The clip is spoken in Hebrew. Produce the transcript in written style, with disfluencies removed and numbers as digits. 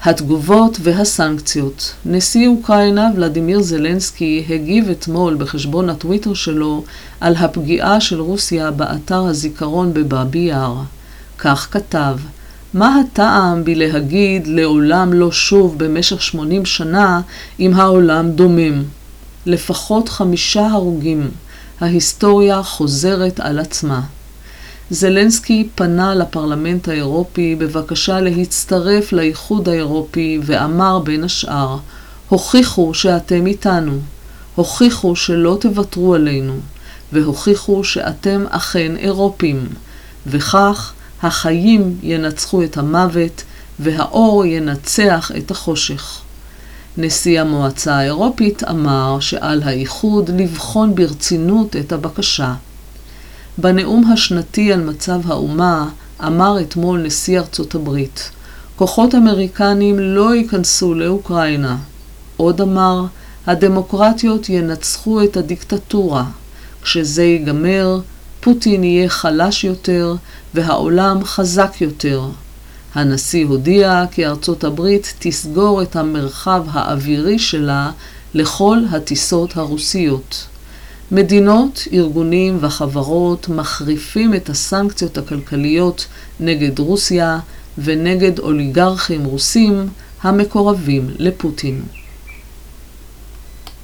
התגובות והסנקציות. נשיא אוקראינה ולדימיר זלנסקי הגיב אתמול בחשבון הטוויטר שלו על הפגיעה של רוסיה באתר הזיכרון בבאבי יאר. כך כתב: מה הטעם בלהגיד לעולם לא שוב במשך 80 שנה אם העולם דומם? לפחות 5 הרוגים. ההיסטוריה חוזרת על עצמה. זלנסקי פנה לפרלמנט האירופי בבקשה להצטרף לאיחוד האירופי ואמר בין השאר: הוכיחו שאתם איתנו, הוכיחו שלא תוותרו עלינו, והוכיחו שאתם אכן אירופים, וכך החיים ינצחו את המוות והאור ינצח את החושך. נשיא המועצה האירופית אמר שעל האיחוד לבחון ברצינות את הבקשה. בנאום השנתי על מצב האומה אמר אתמול נשיא ארצות הברית: כוחות אמריקנים לא ייכנסו לאוקראינה. עוד אמר: הדמוקרטיות ינצחו את הדיקטטורה. כשזה ייגמר, פוטין יהיה חלש יותר והעולם חזק יותר. הנשיא הודיע כי ארצות הברית תסגור את המרחב האווירי שלה לכל הטיסות הרוסיות. מדינות, ארגונים וחברות מחריפים את הסנקציות הכלכליות נגד רוסיה ונגד אוליגרכים רוסים המקורבים לפוטין.